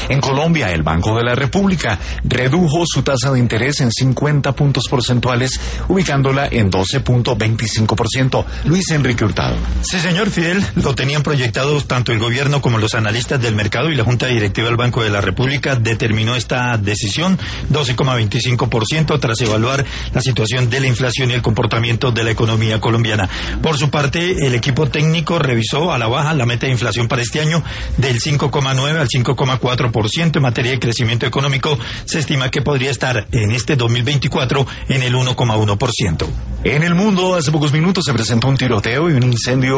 En Colombia, el Banco de la República redujo su tasa de interés en 50 puntos porcentuales, ubicándola en 12.25%. Luis Enrique Hurtado. Sí, señor Fidel, lo tenían proyectado tanto el gobierno como los analistas del mercado, y la Junta Directiva del Banco de la República determinó esta decisión, 12,25%, tras evaluar la situación de la inflación y el comportamiento de la economía colombiana. Por su parte, el equipo técnico revisó a la baja la meta de inflación para este año del 5,9 al 5,4%. En materia de crecimiento económico, se estima que podría estar en este 2024 en el 1,1%. En el mundo, hace pocos minutos se presentó un tiroteo y un incendio